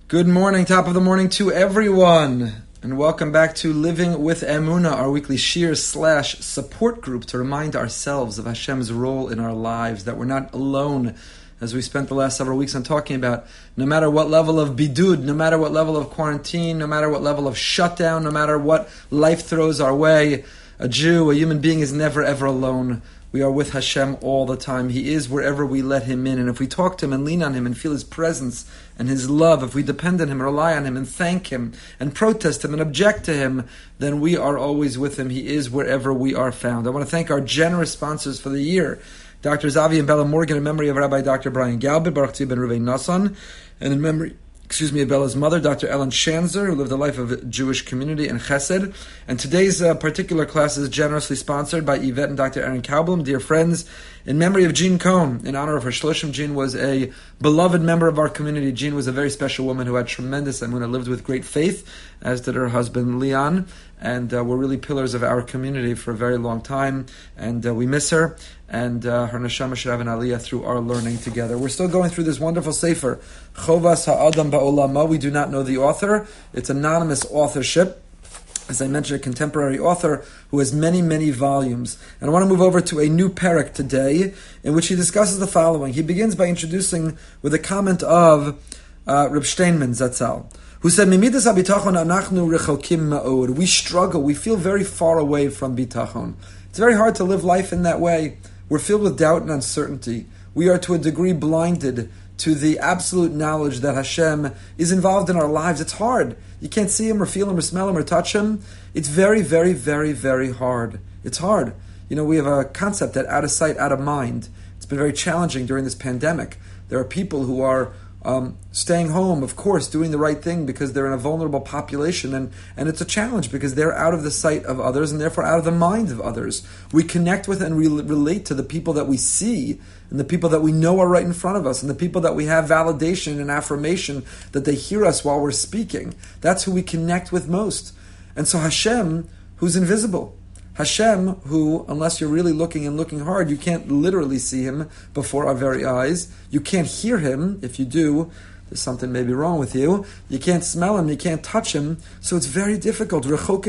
Good morning, top of the morning to everyone, and welcome back to Living with Emunah, our weekly shir/support group to remind ourselves of Hashem's role in our lives, that we're not alone, as we spent the last several weeks on talking about. No matter what level of bidud, no matter what level of quarantine, no matter what level of shutdown, no matter what life throws our way, a Jew, a human being is never ever alone. We are with Hashem all the time. He is wherever we let Him in. And if we talk to Him and lean on Him and feel His presence and His love, if we depend on Him, rely on Him and thank Him and protest Him and object to Him, then we are always with Him. He is wherever we are found. I want to thank our generous sponsors for the year, Dr. Zavi and Bella Morgan, in memory of Rabbi Dr. Brian Galbit, Baruch Tzvi ben Ruvei Nassan, and in memory of Bella's mother, Dr. Ellen Shanzer, who lived a life of Jewish community and chesed. And today's particular class is generously sponsored by Yvette and Dr. Aaron Kaubelum. Dear friends, in memory of Jean Cohn, in honor of her shloshim. Jean was a beloved member of our community. Jean was a very special woman who had tremendous emunah, lived with great faith, as did her husband Leon, and were really pillars of our community for a very long time. And we miss her, and her neshama should have an aliyah through our learning together. We're still going through this wonderful sefer, Chovas Ha'adam Ba'olama. We do not know the author. It's anonymous authorship. As I mentioned, a contemporary author who has many, many volumes. And I want to move over to a new parak today, in which he discusses the following. He begins by introducing with a comment of Reb Steinman Zatzal, who said, "Mimidas habitachon anachnu rechokim ma'od." We struggle. We feel very far away from bitachon. It's very hard to live life in that way. We're filled with doubt and uncertainty. We are to a degree blinded to the absolute knowledge that Hashem is involved in our lives. It's hard. You can't see Him or feel Him or smell Him or touch Him. It's very, very, very, very hard. It's hard. You know, we have a concept that out of sight, out of mind. It's been very challenging during this pandemic. There are people who are staying home, of course, doing the right thing because they're in a vulnerable population, and it's a challenge because they're out of the sight of others and therefore out of the mind of others. We connect with and relate to the people that we see and the people that we know are right in front of us and the people that we have validation and affirmation that they hear us while we're speaking. That's who we connect with most. And so Hashem, who's invisible, Hashem, who, unless you're really looking and looking hard, you can't literally see Him before our very eyes. You can't hear Him. If you do, there's something maybe wrong with you. You can't smell Him. You can't touch Him. So it's very difficult. Moreover,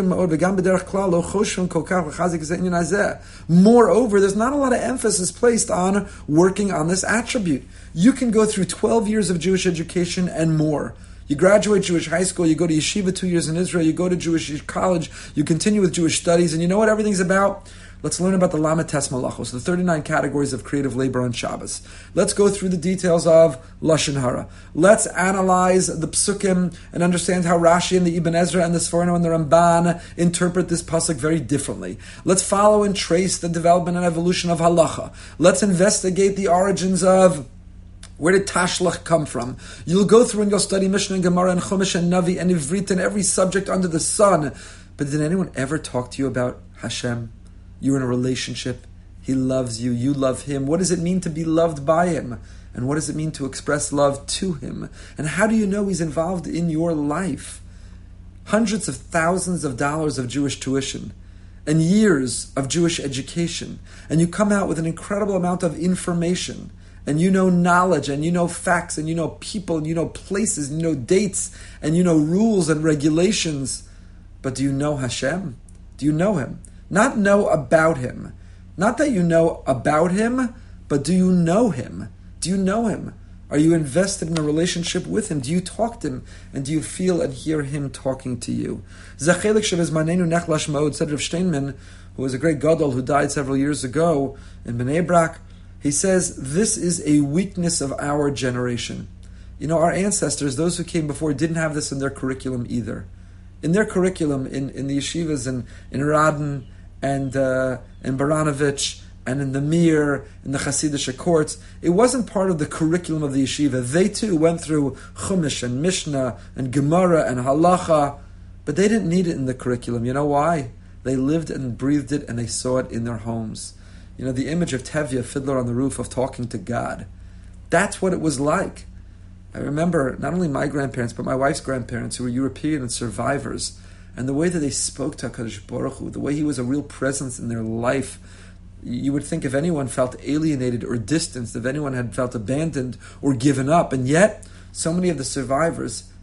there's not a lot of emphasis placed on working on this attribute. You can go through 12 years of Jewish education and more. You graduate Jewish high school, you go to yeshiva 2 years in Israel, you go to Jewish college, you continue with Jewish studies, and you know what everything's about? Let's learn about the Lamed Tes Malachos, the 39 categories of creative labor on Shabbos. Let's go through the details of Lashon Hara. Let's analyze the Psukim and understand how Rashi and the Ibn Ezra and the Sforno and the Ramban interpret this pasuk very differently. Let's follow and trace the development and evolution of Halacha. Let's investigate the origins of where did Tashlach come from? You'll go through and you'll study Mishnah and Gemara and Chumash and Navi and Ivrit and every subject under the sun. But did anyone ever talk to you about Hashem? You're in a relationship. He loves you. You love Him. What does it mean to be loved by Him? And what does it mean to express love to Him? And how do you know He's involved in your life? Hundreds of thousands of dollars of Jewish tuition and years of Jewish education. And you come out with an incredible amount of information. And you know knowledge, and you know facts, and you know people, and you know places, and you know dates, and you know rules and regulations. But do you know Hashem? Do you know Him? Not know about Him. Not that you know about Him, but do you know Him? Do you know Him? Are you invested in a relationship with Him? Do you talk to Him? And do you feel and hear Him talking to you? Zachelik shevizmanenu nechlash ma'od, said Rav Steinman, who was a great gadol who died several years ago in Bnei Brak. He says, this is a weakness of our generation. You know, our ancestors, those who came before, didn't have this in their curriculum either. In their curriculum, in the yeshivas, in Radin, and in Baranovich, and in the Mir, in the Hasidic courts, it wasn't part of the curriculum of the yeshiva. They too went through Chumash and Mishnah and Gemara and Halacha, but they didn't need it in the curriculum. You know why? They lived and breathed it, and they saw it in their homes. You know, the image of Tevye, Fiddler on the Roof, of talking to God. That's what it was like. I remember not only my grandparents, but my wife's grandparents, who were European and survivors, and the way that they spoke to HaKadosh Baruch Hu, the way He was a real presence in their life. You would think if anyone felt alienated or distanced, if anyone had felt abandoned or given up, and yet so many of the survivors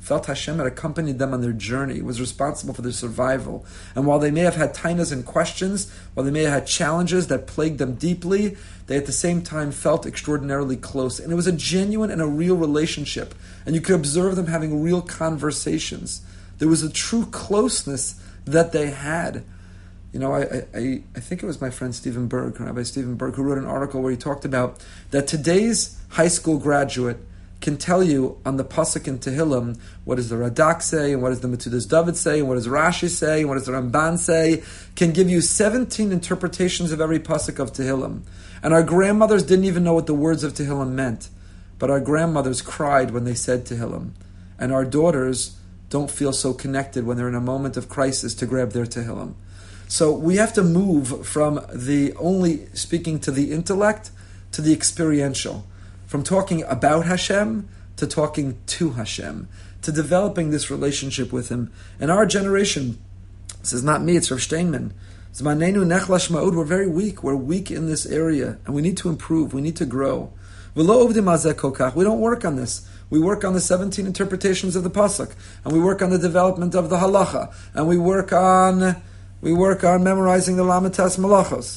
felt Hashem had accompanied them on their journey, was responsible for their survival. And while they may have had tainas and questions, while they may have had challenges that plagued them deeply, they at the same time felt extraordinarily close. And it was a genuine and a real relationship. And you could observe them having real conversations. There was a true closeness that they had. You know, I think it was my friend Stephen Berg, Rabbi Stephen Berg, who wrote an article where he talked about that today's high school graduate can tell you on the Pasuk in Tehillim what does the Radak say, and what does the Metzudas David say, and what does Rashi say, and what does the Ramban say, can give you 17 interpretations of every Pasuk of Tehillim. And our grandmothers didn't even know what the words of Tehillim meant, but our grandmothers cried when they said Tehillim. And our daughters don't feel so connected when they're in a moment of crisis to grab their Tehillim. So we have to move from the only speaking to the intellect to the experiential, from talking about Hashem to talking to Hashem, to developing this relationship with Him. And our generation, this is not me, it's Rav Steinman, we're very weak. We're weak in this area, and we need to improve, we need to grow. We don't work on this. We work on the 17 interpretations of the Pasuk, and we work on the development of the Halacha, and we work on memorizing the Lamitas Malachos.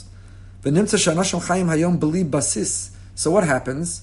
So what happens?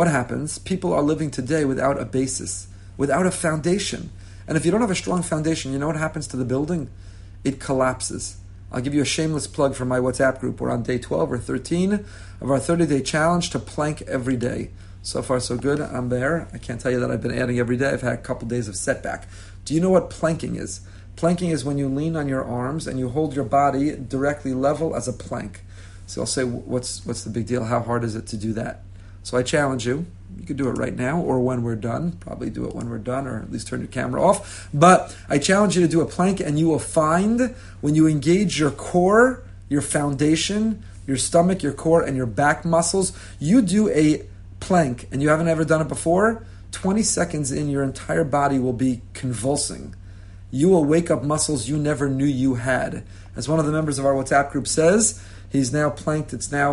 People are living today without a basis, without a foundation. And if you don't have a strong foundation, you know what happens to the building? It collapses. I'll give you a shameless plug for my WhatsApp group. We're on day 12 or 13 of our 30-day challenge to plank every day. So far, so good. I'm there. I can't tell you that I've been adding every day. I've had a couple days of setback. Do you know what planking is? Planking is when you lean on your arms and you hold your body directly level as a plank. So I'll say, what's the big deal? How hard is it to do that? So I challenge you. You could do it right now or when we're done. Probably do it when we're done, or at least turn your camera off. But I challenge you to do a plank, and you will find when you engage your core, your foundation, your stomach, your core, and your back muscles, you do a plank, and you haven't ever done it before, 20 seconds in, your entire body will be convulsing. You will wake up muscles you never knew you had. As one of the members of our WhatsApp group says, he's now planked.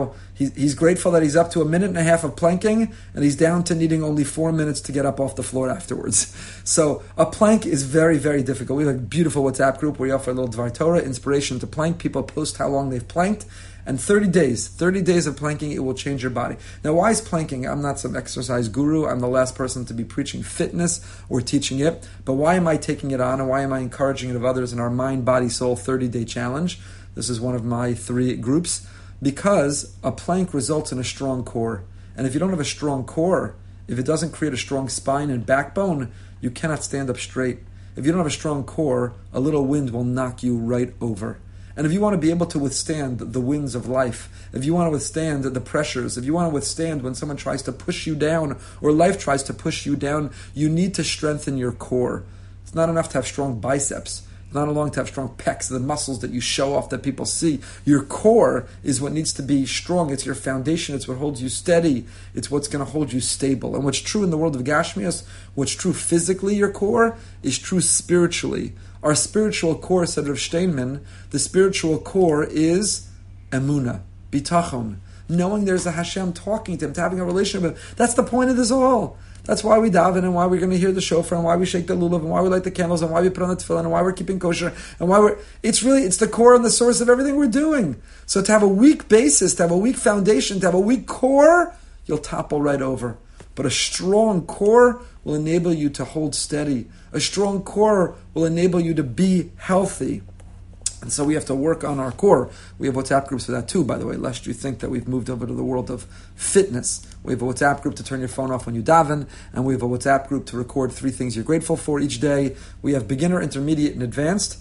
He's grateful that he's up to 1.5 minutes of planking, and he's down to needing only 4 minutes to get up off the floor afterwards. So a plank is very, very difficult. We have a beautiful WhatsApp group where we offer a little Dvar Torah, inspiration to plank. People post how long they've planked. And 30 days of planking, it will change your body. Now, why is planking? I'm not some exercise guru. I'm the last person to be preaching fitness or teaching it. But why am I taking it on, and why am I encouraging it of others in our Mind, Body, Soul 30-day challenge? This is one of my 3 groups. Because a plank results in a strong core. And if you don't have a strong core, if it doesn't create a strong spine and backbone, you cannot stand up straight. If you don't have a strong core, a little wind will knock you right over. And if you want to be able to withstand the winds of life, if you want to withstand the pressures, if you want to withstand when someone tries to push you down or life tries to push you down, you need to strengthen your core. It's not enough to have strong biceps. It's not enough to have strong pecs, the muscles that you show off that people see. Your core is what needs to be strong. It's your foundation. It's what holds you steady. It's what's going to hold you stable. And what's true in the world of Gashmias, what's true physically, your core, is true spiritually. Our spiritual core, said Rav Steinman, the spiritual core is emunah, bitachon, knowing there's a Hashem talking to him, to having a relationship with him. That's the point of this all. That's why we daven, and why we're going to hear the shofar, and why we shake the lulav, and why we light the candles, and why we put on the tefillin, and why we're keeping kosher, and why it's the core and the source of everything we're doing. So to have a weak basis, to have a weak foundation, to have a weak core, you'll topple right over. But a strong core will enable you to hold steady. A strong core will enable you to be healthy. And so we have to work on our core. We have WhatsApp groups for that too, by the way, lest you think that we've moved over to the world of fitness. We have a WhatsApp group to turn your phone off when you daven, and we have a WhatsApp group to record 3 things you're grateful for each day. We have beginner, intermediate, and advanced,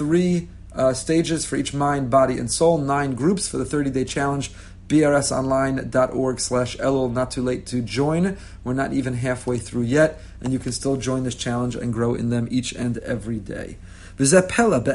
3 stages for each mind, body, and soul, 9 groups for the 30-day challenge. brsonline.org/elul, not too late to join. We're not even halfway through yet, and you can still join this challenge and grow in them each and every day. Says Rav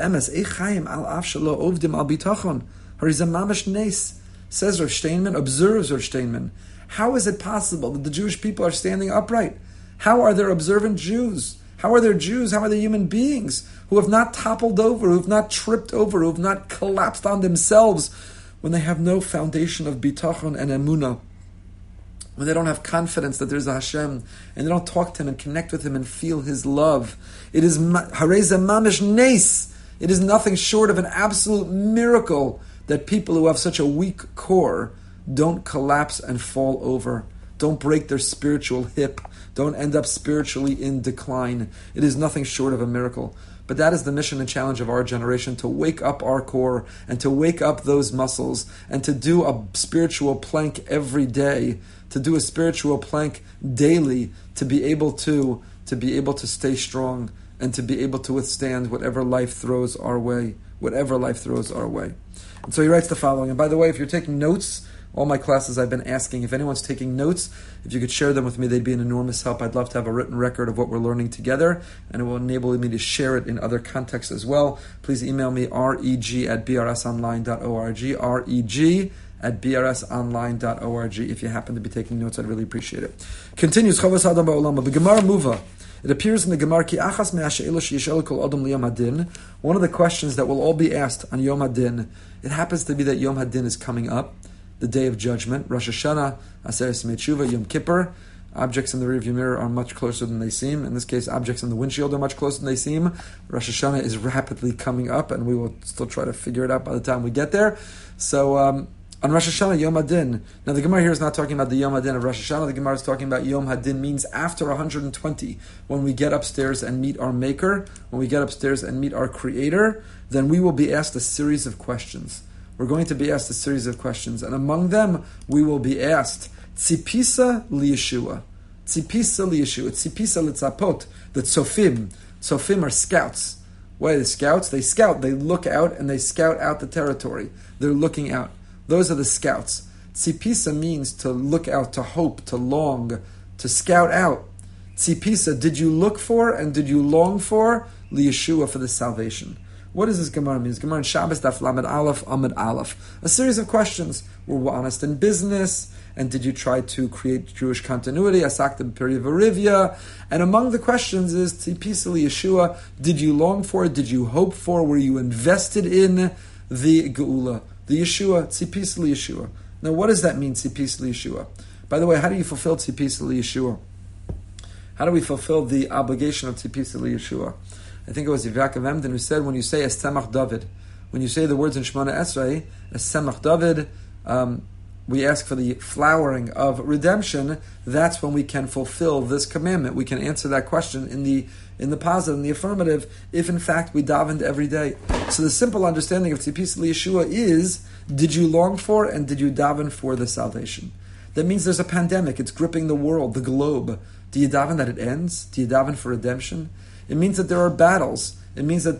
Steinman, observes Rav Steinman. How is it possible that the Jewish people are standing upright? How are there observant Jews? How are there Jews? How are there human beings who have not toppled over, who have not tripped over, who have not collapsed on themselves when they have no foundation of bitachon and emunah? when they don't have confidence that there's a Hashem, and they don't talk to Him and connect with Him and feel His love. It is hareza mamish nes. It is nothing short of an absolute miracle that people who have such a weak core don't collapse and fall over, don't break their spiritual hip, don't end up spiritually in decline. It is nothing short of a miracle. But that is the mission and challenge of our generation, to wake up our core and to wake up those muscles and to do a spiritual plank every day, to do a spiritual plank daily, to be able to stay strong and to be able to withstand whatever life throws our way, And so he writes the following. And by the way, if you're taking notes, all my classes I've been asking, if anyone's taking notes, if you could share them with me, they'd be an enormous help. I'd love to have a written record of what we're learning together, and it will enable me to share it in other contexts as well. Please email me, reg@brsonline.org, reg@brsonline.org. If you happen to be taking notes, I'd really appreciate it. Continues, Chavos Adam Ba'olam, the Gemara Muva. It appears in the Gemara, Ki achas me'ashe'elu she'yish'elu kol adam liyom hadin. One of the questions that will all be asked on Yom Hadin, it happens to be that Yom Hadin is coming up, the Day of Judgment, Rosh Hashanah, Aseret Yemei Tshuva, Yom Kippur. Objects in the rearview mirror are much closer than they seem. In this case, objects in the windshield are much closer than they seem. Rosh Hashanah is rapidly coming up, and we will still try to figure it out by the time we get there. So, on Rosh Hashanah, Yom Hadin. Now, the Gemara here is not talking about the Yom Hadin of Rosh Hashanah. The Gemara is talking about Yom Hadin means after 120, when we get upstairs and meet our Maker, when we get upstairs and meet our Creator, then we will be asked a series of questions. We're going to be asked a series of questions, and among them, we will be asked, Tzipisa liyeshua. Tzipisa liyeshua. Tzipisa litzapot. The tzofim. Tzofim are scouts. What are the scouts? They scout. They look out, and they scout out the territory. They're looking out. Those are the scouts. Tzipisa means to look out, to hope, to long, to scout out. Tzipisa, did you look for and did you long for liyeshua, for the salvation? What does this Gemara mean? This Gemara in Shabbos, Daf Lamed Aleph, Amud Aleph. A series of questions. Were we honest in business? And did you try to create Jewish continuity? Asakta b'peri v'rivya. And among the questions is, Tzipisa liyeshua, did you long for it? Did you hope for? Were you invested in the Geula? The Yeshua, Tzipisa liyeshua. Now, what does that mean, Tzipisa liyeshua? By the way, how do you fulfill Tzipisa liyeshua? How do we fulfill the obligation of Tzipisa liyeshua? I think it was Yaakov Emden who said, when you say Esemach David, when you say the words in Shemona Esrei, Esemach David, we ask for the flowering of redemption. That's when we can fulfill this commandment. We can answer that question in the positive, in the affirmative, if in fact we davened every day. So the simple understanding of Tzipisa liyeshua is, did you long for and did you daven for the salvation? That means there's a pandemic. It's gripping the world, the globe. Do you daven that it ends? Do you daven for redemption? It means that there are battles. It means that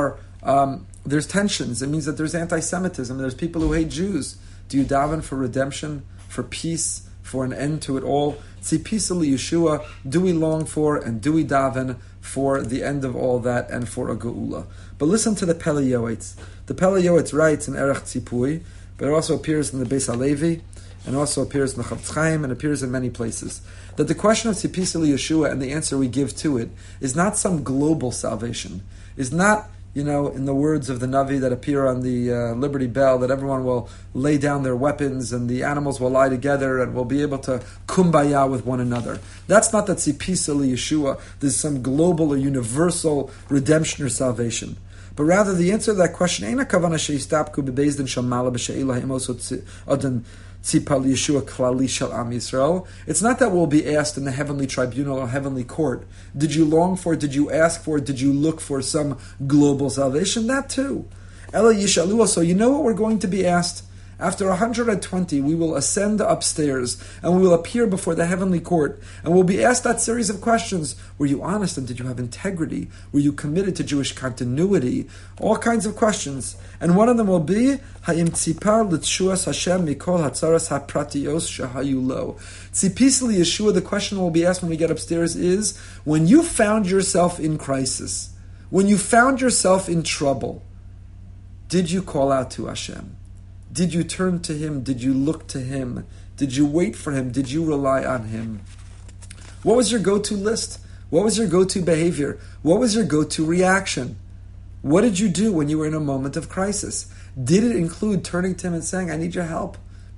there's tensions. It means that there's anti-Semitism. There's people who hate Jews. Do you daven for redemption, for peace, for an end to it all? Tzipisa liyeshua, do we long for and do we daven for the end of all that and for a geula? But listen to the Pele Yoetz. The Pele Yoetz writes in Erech Tzipui, but it also appears in the Beis Halevi, and also appears in the Chafetz Chaim, and appears in many places, that the question of Tzipisa liyeshua and the answer we give to it is not some global salvation, is not, in the words of the Navi that appear on the Liberty Bell, that everyone will lay down their weapons and the animals will lie together and will be able to kumbaya with one another. That's not the Tzipisa liyeshua. There's some global or universal redemption or salvation. But rather, the answer to that question, Eina kavana sheistapku bebezdin shamala b'she'ilah imosot adon tzipal Yeshua klali shel Am Yisrael. It's not that we'll be asked in the heavenly tribunal or heavenly court, did you long for, did you ask for, did you look for some global salvation? That too. Ela yishalu, so you know what we're going to be asked? After 120, we will ascend upstairs and we will appear before the heavenly court and we'll be asked that series of questions. Were you honest and did you have integrity? Were you committed to Jewish continuity? All kinds of questions. And one of them will be, Ha'im tzipar l'tshuas Hashem mikol hatzaras ha'pratios shahayu lo. Tzipisa liyeshua, the question will be asked when we get upstairs is, when you found yourself in crisis, when you found yourself in trouble, did you call out to Hashem? Did you turn to Him? Did you look to Him? Did you wait for Him? Did you rely on Him? What was your go-to list? What was your go-to behavior? What was your go-to reaction? What did you do when you were in a moment of crisis? Did it include turning to Him and saying, I need your help.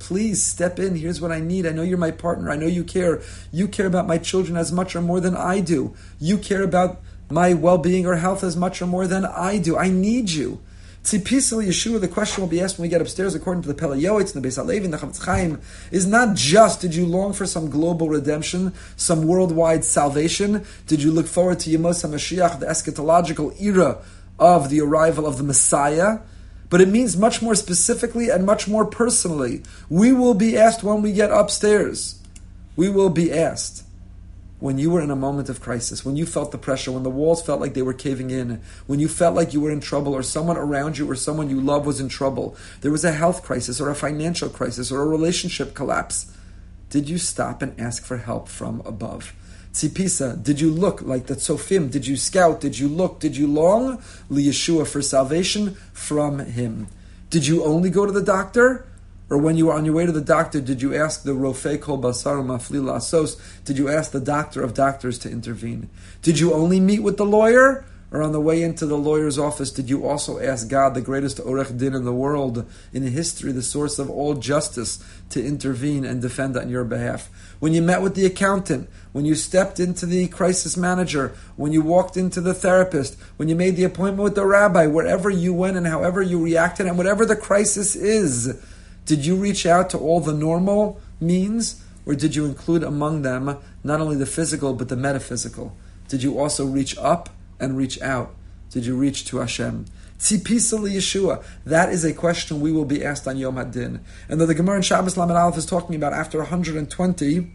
Please step in. Here's what I need. I know you're my partner. I know you care. You care about my children as much or more than I do. You care about my well-being or health as much or more than I do. I need you. Tzipisel Yeshua, the question will be asked when we get upstairs, according to the Pele Yoetz, and the Beis HaLevi, and the Chavetz Chaim, is not just, did you long for some global redemption, some worldwide salvation? Did you look forward to Yemos HaMashiach, the eschatological era of the arrival of the Messiah? But it means much more specifically and much more personally. We will be asked when we get upstairs. We will be asked when you were in a moment of crisis, when you felt the pressure, when the walls felt like they were caving in, when you felt like you were in trouble, or someone around you or someone you love was in trouble, there was a health crisis or a financial crisis or a relationship collapse. Did you stop and ask for help from above? Tzipisa, did you look like the Tzofim? Did you scout? Did you look? Did you long? Liyeshua, for salvation from Him. Did you only go to the doctor? Or when you were on your way to the doctor, did you ask the Rofei Kol Basar Mafli Lasos? Did you ask the doctor of doctors to intervene? Did you only meet with the lawyer? Or on the way into the lawyer's office, did you also ask God, the greatest Orech Din in the world, in history, the source of all justice, to intervene and defend on your behalf? When you met with the accountant, when you stepped into the crisis manager, when you walked into the therapist, when you made the appointment with the rabbi, wherever you went and however you reacted, and whatever the crisis is, did you reach out to all the normal means, or did you include among them not only the physical but the metaphysical? Did you also reach up and reach out? Did you reach to Hashem? Tzipisa Yeshua. That is a question we will be asked on Yom HaDin. And though the Gemara in Shabbos Lamed Aleph is talking about after 120,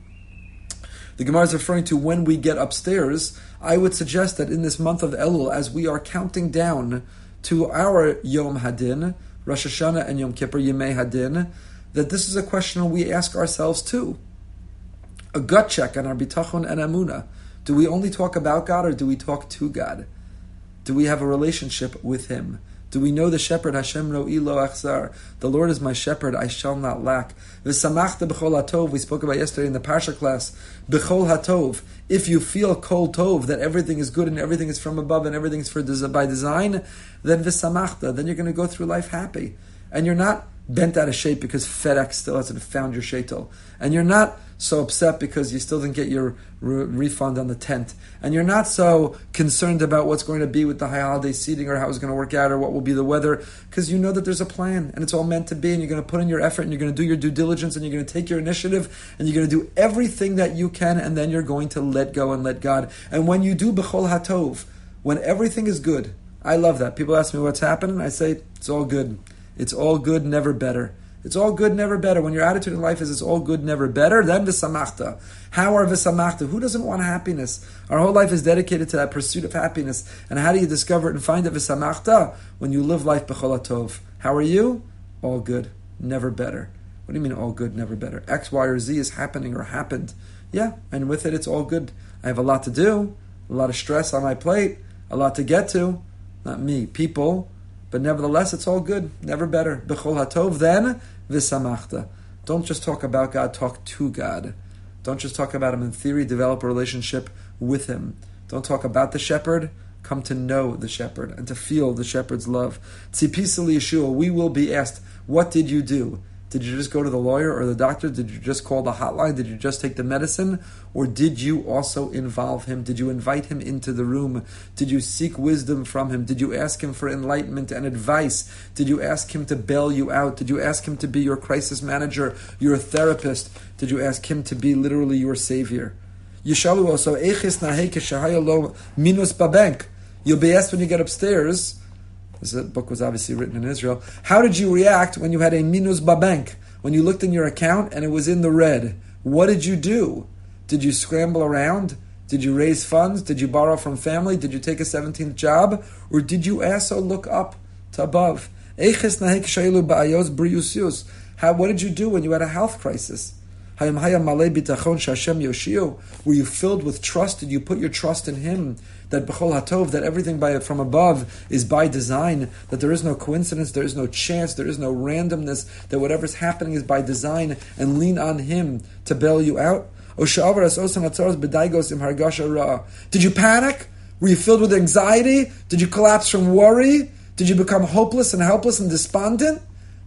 the Gemara is referring to when we get upstairs. I would suggest that in this month of Elul, as we are counting down to our Yom HaDin, Rosh Hashanah and Yom Kippur, Yemei Hadin, that this is a question we ask ourselves too. A gut check on our bitachon and amuna. Do we only talk about God or do we talk to God? Do we have a relationship with Him? Do we know the shepherd, Hashem ro'i lo achzar? The Lord is my shepherd, I shall not lack. V'samachta b'chol hatov, we spoke about yesterday in the Parsha class. B'chol hatov, if you feel kol tov, that everything is good and everything is from above and everything is by design, then v'samachta, then you're going to go through life happy. And you're not bent out of shape because FedEx still hasn't found your shaitel. And you're not so upset because you still didn't get your refund on the tent. And you're not so concerned about what's going to be with the high holiday seating or how it's going to work out or what will be the weather, because you know that there's a plan and it's all meant to be, and you're going to put in your effort and you're going to do your due diligence and you're going to take your initiative and you're going to do everything that you can, and then you're going to let go and let God. And when you do b'chol hatov, when everything is good, I love that. People ask me what's happening, I say, it's all good. It's all good, never better. It's all good, never better. When your attitude in life is it's all good, never better, then v'samachta. How are v'samachta? Who doesn't want happiness? Our whole life is dedicated to that pursuit of happiness. And how do you discover it and find it v'samachta? When you live life b'chol hatov. How are you? All good, never better. What do you mean all good, never better? X, Y, or Z is happening or happened. Yeah, and with it, it's all good. I have a lot to do, a lot of stress on my plate, a lot to get to. Not me, people. But nevertheless, it's all good, never better. B'chol hatov, then v'samachta. Don't just talk about God, talk to God. Don't just talk about Him in theory, develop a relationship with Him. Don't talk about the shepherd, come to know the shepherd and to feel the shepherd's love. Tzipisa Yeshua, we will be asked, what did you do? Did you just go to the lawyer or the doctor? Did you just call the hotline? Did you just take the medicine? Or did you also involve Him? Did you invite Him into the room? Did you seek wisdom from Him? Did you ask Him for enlightenment and advice? Did you ask Him to bail you out? Did you ask Him to be your crisis manager, your therapist? Did you ask Him to be literally your savior? Yishalu also, Eichis nahei keshahaya lo minus babank. You'll be asked when you get upstairs. This book was obviously written in Israel. How did you react when you had a minus babank? When you looked in your account and it was in the red? What did you do? Did you scramble around? Did you raise funds? Did you borrow from family? Did you take a 17th job? Or did you also look up to above? What did you do when you had a health crisis? Were you filled with trust? Did you put your trust in Him? That b'chol hatov, that everything from above is by design, that there is no coincidence, there is no chance, there is no randomness, that whatever's happening is by design, and lean on Him to bail you out? Did you panic? Were you filled with anxiety? Did you collapse from worry? Did you become hopeless and helpless and despondent?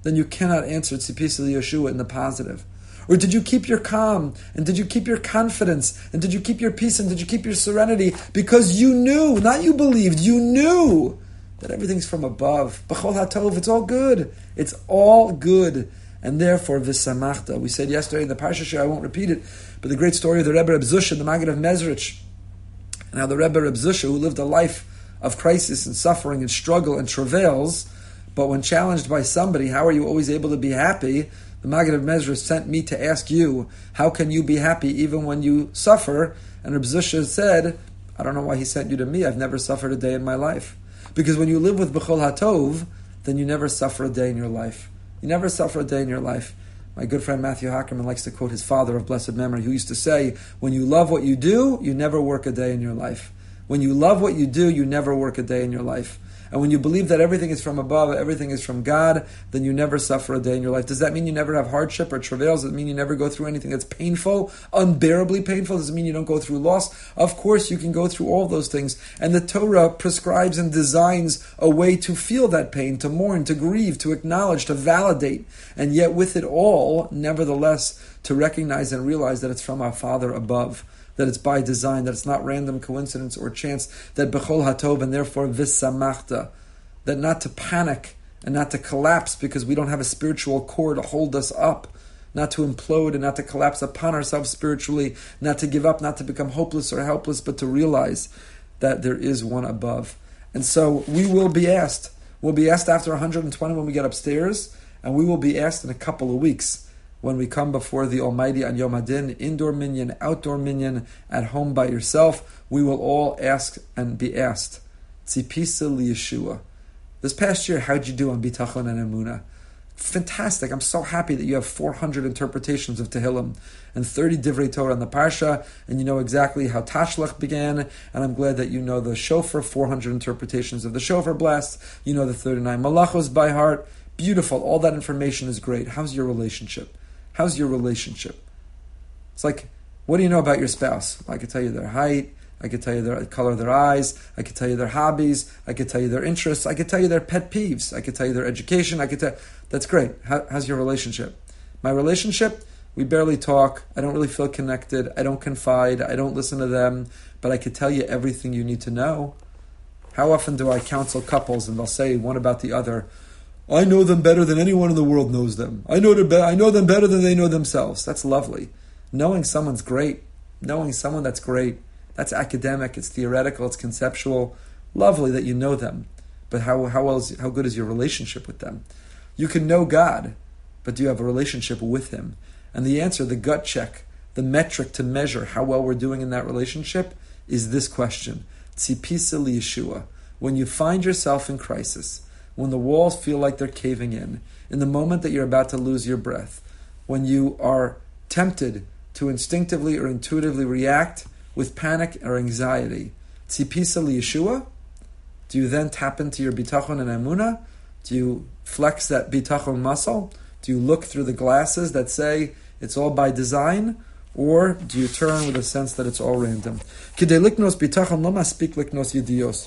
then you cannot answer Tzipisa Yeshua in the positive. Or did you keep your calm, and did you keep your confidence, and did you keep your peace, and did you keep your serenity because you knew, not you believed, you knew that everything's from above. B'chol hatov, it's all good. It's all good. And therefore, v'samachta. We said yesterday in the Parsha, I won't repeat it, but the great story of the Rebbe Reb Zusha, the Maggid of Mezrich, and how the Rebbe Reb Zusha, who lived a life of crisis and suffering and struggle and travails, but when challenged by somebody, how are you always able to be happy? The Maggid of Mezrich sent me to ask you, how can you be happy even when you suffer? And Reb Zusha said, I don't know why he sent you to me. I've never suffered a day in my life. Because when you live with B'chol HaTov, then you never suffer a day in your life. You never suffer a day in your life. My good friend Matthew Hackerman likes to quote his father of blessed memory, who used to say, when you love what you do, you never work a day in your life. When you love what you do, you never work a day in your life. And when you believe that everything is from above, everything is from God, then you never suffer a day in your life. Does that mean you never have hardship or travails? Does it mean you never go through anything that's painful, unbearably painful? Does it mean you don't go through loss? Of course, you can go through all those things. And the Torah prescribes and designs a way to feel that pain, to mourn, to grieve, to acknowledge, to validate. And yet with it all, nevertheless, to recognize and realize that it's from our Father above, that it's by design, that it's not random coincidence or chance, that b'chol hatov, and therefore v'samachta, that not to panic and not to collapse because we don't have a spiritual core to hold us up, not to implode and not to collapse upon ourselves spiritually, not to give up, not to become hopeless or helpless, but to realize that there is one above. And so we will be asked. We'll be asked after 120 when we get upstairs, and we will be asked in a couple of weeks when we come before the Almighty on Yom Hadin, indoor minyan, outdoor minyan, at home by yourself. We will all ask and be asked, Tzipisa liyeshua. This past year, how'd you do on Bitachon and Emunah? Fantastic. I'm so happy that you have 400 interpretations of Tehillim and 30 Divrei Torah on the Parsha, and you know exactly how Tashlach began, and I'm glad that you know the Shofar, 400 interpretations of the Shofar blast. You know the 39 Malachos by heart. Beautiful. All that information is great. How's your relationship? How's your relationship? It's like, what do you know about your spouse? I could tell you their height. I could tell you the color of their eyes. I could tell you their hobbies. I could tell you their interests. I could tell you their pet peeves. I could tell you their education. That's great. How's your relationship? My relationship, we barely talk. I don't really feel connected. I don't confide. I don't listen to them. But I could tell you everything you need to know. How often do I counsel couples and they'll say one about the other, I know them better than anyone in the world knows them. I know them better than they know themselves. That's lovely. Knowing someone's great. Knowing someone, that's great. That's academic, it's theoretical, it's conceptual. Lovely that you know them. But how good is your relationship with them? You can know God, but do you have a relationship with Him? And the answer, the gut check, the metric to measure how well we're doing in that relationship is this question. Tzipisa liyeshua. When you find yourself in crisis, when the walls feel like they're caving in the moment that you're about to lose your breath, when you are tempted to instinctively or intuitively react with panic or anxiety, tzipisa liyeshua, do you then tap into your bitachon and emunah? Do you flex that bitachon muscle? Do you look through the glasses that say it's all by design? Or do you turn with a sense that it's all random? Kidei liknos bitachon lo maspik liknos yedios.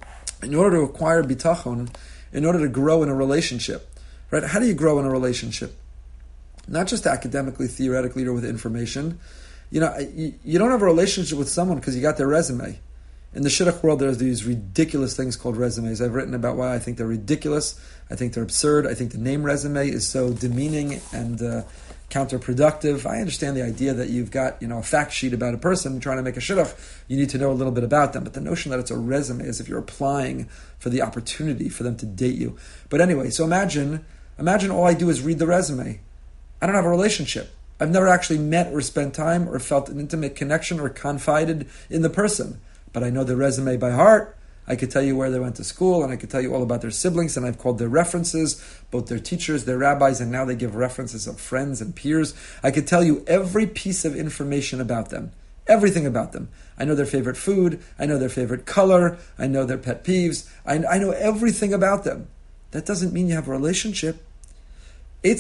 In order to acquire bitachon, in order to grow in a relationship, right? How do you grow in a relationship? Not just academically, theoretically, or with information. You know, you don't have a relationship with someone because you got their resume. In the shidduch world, there's these ridiculous things called resumes. I've written about why I think they're ridiculous. I think they're absurd. I think the name resume is so demeaning and counterproductive. I understand the idea that you've got, a fact sheet about a person trying to make a shidduch. You need to know a little bit about them. But the notion that it's a resume as if you're applying for the opportunity for them to date you. But anyway, so imagine all I do is read the resume. I don't have a relationship. I've never actually met or spent time or felt an intimate connection or confided in the person. But I know the resume by heart. I could tell you where they went to school, and I could tell you all about their siblings, and I've called their references, both their teachers, their rabbis, and now they give references of friends and peers. I could tell you every piece of information about them, everything about them. I know their favorite food, I know their favorite color, I know their pet peeves, I know everything about them. That doesn't mean you have a relationship. How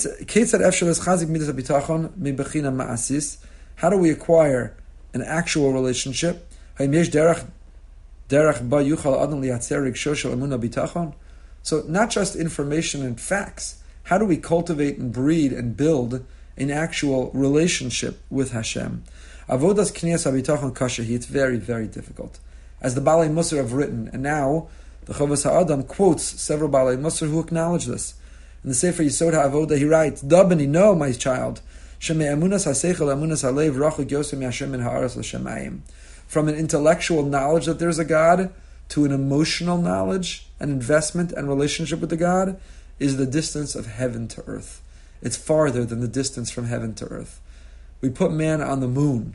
do we acquire an actual relationship? So not just information and facts. How do we cultivate and breed and build an actual relationship with Hashem? Avodas Knias HaBitachon Kasha, it's very, very difficult. As the Balei Musar have written, and now the Chovos HaAdam quotes several Balei Musar who acknowledge this. In the Sefer Yisod HaAvoda, he writes, Dabani, no, my child, Shemei Amunas HaSeichel Amunas HaLev Rachuk Yosem Yashem Min Ha'aretz L'Shemayim. From an intellectual knowledge that there's a God to an emotional knowledge, an investment and relationship with the God, is the distance of heaven to earth. It's farther than the distance from heaven to earth. We put man on the moon.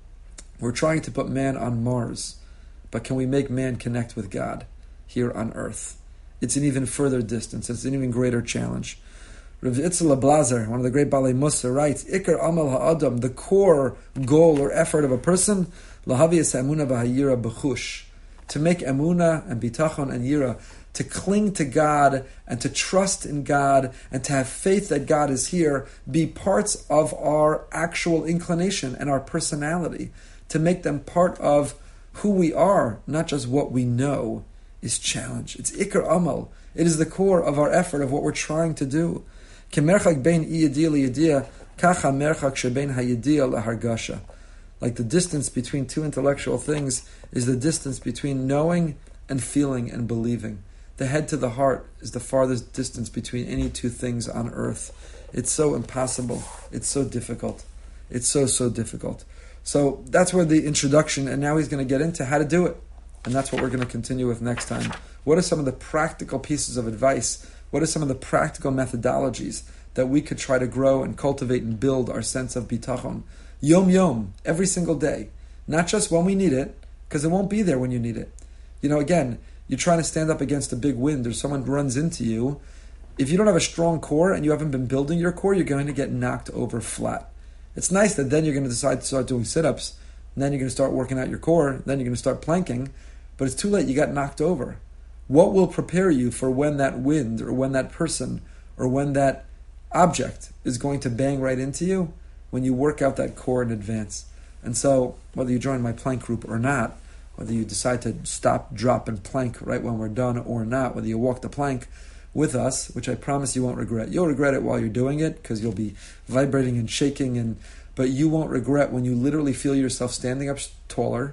We're trying to put man on Mars. But can we make man connect with God here on earth? It's an even further distance. It's an even greater challenge. Rav Itzla Blazer, one of the great Balei Musar, writes, Ikar Amal Ha'adam, the core goal or effort of a person, Lahaviyas Emunah V'Hayira B'chush, to make Emunah and Bitachon and Yira, to cling to God and to trust in God and to have faith that God is here, be parts of our actual inclination and our personality, to make them part of who we are, not just what we know, is challenge. It's Ikar Amal. It is the core of our effort, of what we're trying to do. Kemerchak bein iyadiyah liyadiyah, kacha merchak shebein hayadiyah lahargasha. Like the distance between two intellectual things is the distance between knowing and feeling and believing. The head to the heart is the farthest distance between any two things on earth. It's so impossible. It's so difficult. It's so difficult. So that's where the introduction, and now he's going to get into how to do it. And that's what we're going to continue with next time. What are some of the practical pieces of advice? What are some of the practical methodologies that we could try to grow and cultivate and build our sense of bitachon? Yom yom, every single day. Not just when we need it, because it won't be there when you need it. Again, you're trying to stand up against a big wind or someone runs into you. If you don't have a strong core and you haven't been building your core, you're going to get knocked over flat. It's nice that then you're going to decide to start doing sit-ups, and then you're going to start working out your core, then you're going to start planking, but it's too late, you got knocked over. What will prepare you for when that wind or when that person or when that object is going to bang right into you? When you work out that core in advance. And so, whether you join my plank group or not, whether you decide to stop, drop, and plank right when we're done or not, whether you walk the plank with us, which I promise you won't regret. You'll regret it while you're doing it, because you'll be vibrating and shaking, but you won't regret when you literally feel yourself standing up taller,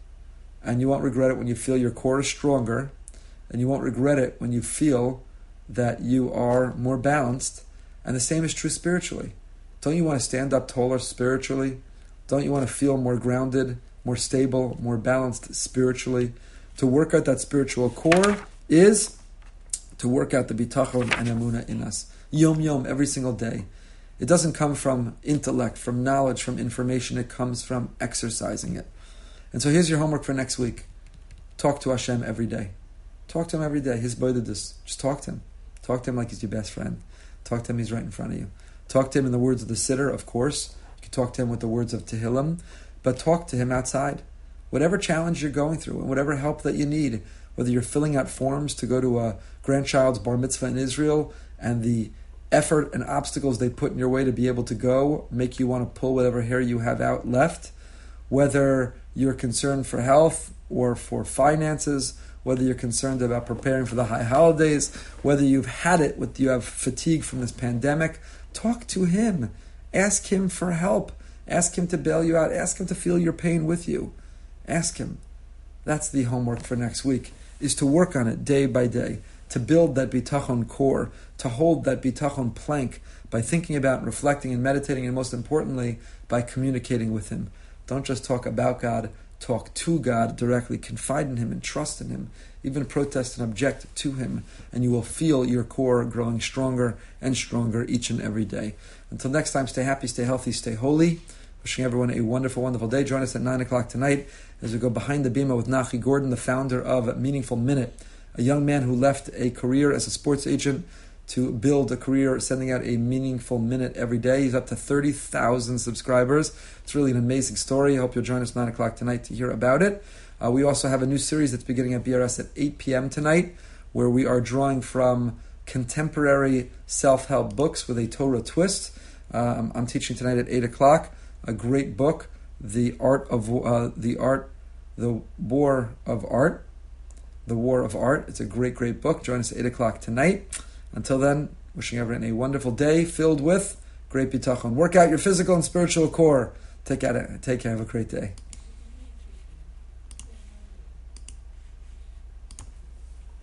and you won't regret it when you feel your core is stronger, and you won't regret it when you feel that you are more balanced, and the same is true spiritually. Don't you want to stand up taller spiritually? Don't you want to feel more grounded, more stable, more balanced spiritually? To work out that spiritual core is to work out the bitachon and emunah in us. Yom yom, every single day. It doesn't come from intellect, from knowledge, from information. It comes from exercising it. And so here's your homework for next week. Talk to Hashem every day. Talk to Him every day. His bodedus. Just talk to Him. Talk to Him like He's your best friend. Talk to Him, He's right in front of you. Talk to Him in the words of the Siddur, of course. You can talk to Him with the words of Tehillim, but talk to Him outside. Whatever challenge you're going through and whatever help that you need, whether you're filling out forms to go to a grandchild's bar mitzvah in Israel and the effort and obstacles they put in your way to be able to go make you want to pull whatever hair you have out left, whether you're concerned for health or for finances, whether you're concerned about preparing for the high holidays, whether you've had it, you have fatigue from this pandemic, talk to Him. Ask Him for help. Ask Him to bail you out. Ask Him to feel your pain with you. Ask Him. That's the homework for next week, is to work on it day by day, to build that bitachon core, to hold that bitachon plank by thinking about and reflecting and meditating, and most importantly, by communicating with Him. Don't just talk about God, talk to God directly, confide in Him and trust in Him, even protest and object to Him, and you will feel your core growing stronger and stronger each and every day. Until next time, stay happy, stay healthy, stay holy. Wishing everyone a wonderful, wonderful day. Join us at 9 o'clock tonight as we go behind the bima with Nachi Gordon, the founder of Meaningful Minute, a young man who left a career as a sports agent to build a career sending out a meaningful minute every day. He's up to 30,000 subscribers. It's really an amazing story. I hope you'll join us 9 o'clock tonight to hear about it. We also have a new series that's beginning at BRS at 8 p.m. tonight, where we are drawing from contemporary self-help books with a Torah twist. I'm teaching tonight at 8 o'clock a great book, The War of Art. It's a great, great book. Join us at 8 o'clock tonight. Until then, Wishing everyone a wonderful day filled with great bitachon. Work out your physical and spiritual core. Take care. Have a great day.